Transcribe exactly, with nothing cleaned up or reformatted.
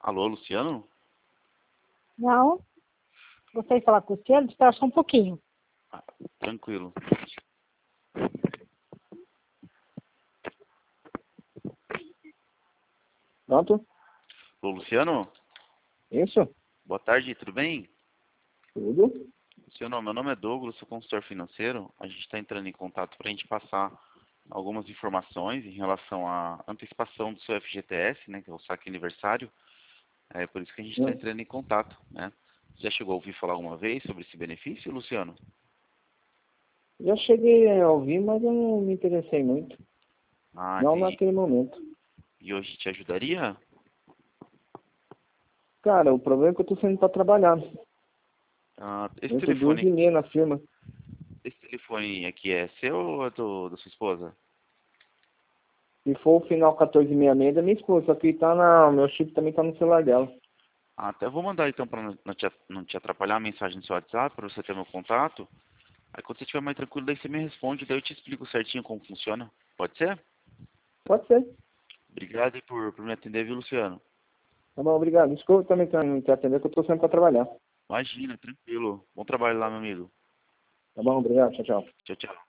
Alô, Luciano? Não. Gostaria de falar com o Luciano, espera só um pouquinho. Ah, tranquilo. Pronto? Alô, Luciano? Isso? Boa tarde, tudo bem? Tudo? Luciano, meu nome é Douglas, sou consultor financeiro. A gente está entrando em contato para a gente passar algumas informações em relação à antecipação do seu F G T S, né, que é o saque aniversário. É por isso que a gente está Hum. entrando em contato, né? Já chegou a ouvir falar alguma vez sobre esse benefício, Luciano? Já cheguei a ouvir, mas eu não me interessei muito. Ah, Não entendi. naquele momento. E hoje te ajudaria? Cara, o problema é que eu tô saindo pra trabalhar. Ah, esse Eu tô duas telefone, e meia na firma. esse telefone aqui é seu ou é do, da sua esposa? Se for o final quatorze sessenta e seis da minha esposa, só que tá na... o meu chip também tá no celular dela. Ah, até vou mandar então para não, não te, não te atrapalhar a mensagem no seu WhatsApp, para você ter meu contato. Aí quando você estiver mais tranquilo, daí você me responde, daí eu te explico certinho como funciona. Pode ser? Pode ser. Obrigado aí por, por me atender, viu, Luciano? Tá bom, obrigado. Desculpa também tá- não te atender, que eu tô saindo pra trabalhar. Imagina, tranquilo. Bom trabalho lá, meu amigo. Tá bom, obrigado. Tchau, tchau. Tchau, tchau.